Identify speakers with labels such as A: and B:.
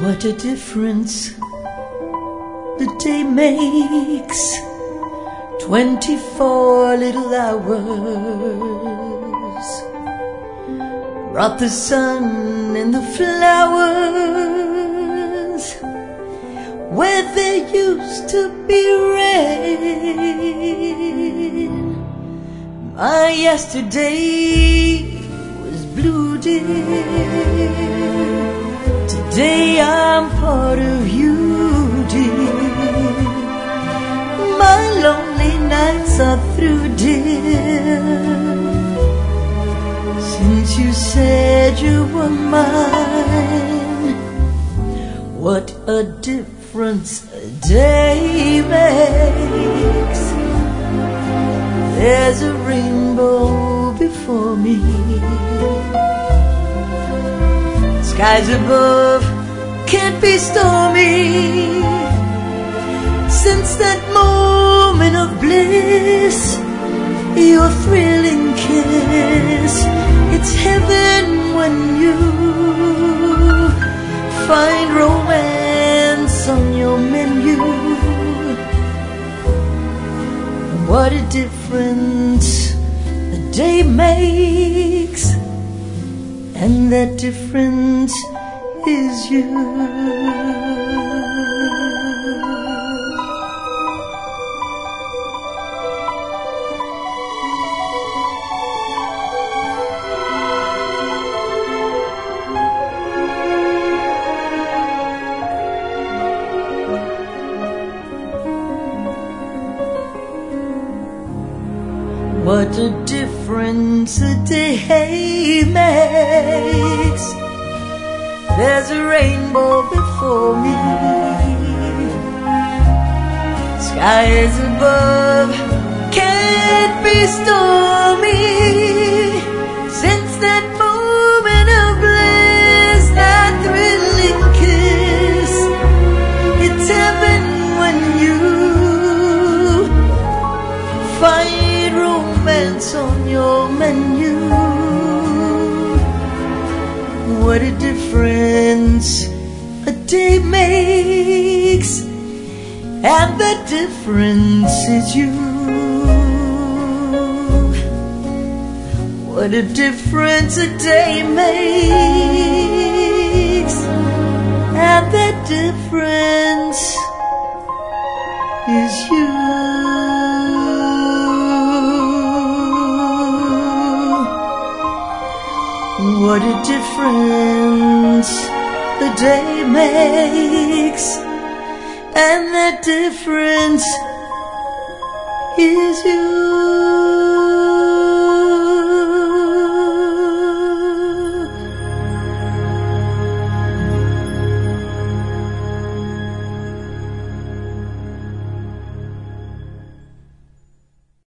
A: What a difference the day makes. 24 little hours brought the sun and the flowers where there used to be rain. My yesterday was blue, dear. Today I'm part of you, dear. My lonely nights are through, dear, since you said you were mine. What a difference a day makes. There's a rainbow before me. Skies above can't be stormy. Since that moment of bliss, your thrilling kiss, it's heaven when you find romance on your menu. What a difference a day makes, and that difference is you. What a difference a day makes. There's a rainbow before me. Skies above can't be stormy. Since that moment of bliss, that thrilling kiss, it's heaven when you find romance on your menu. What a difference a day makes, and the difference is you. What a difference a day makes, and the difference is you. What a difference the day makes, and that difference is you.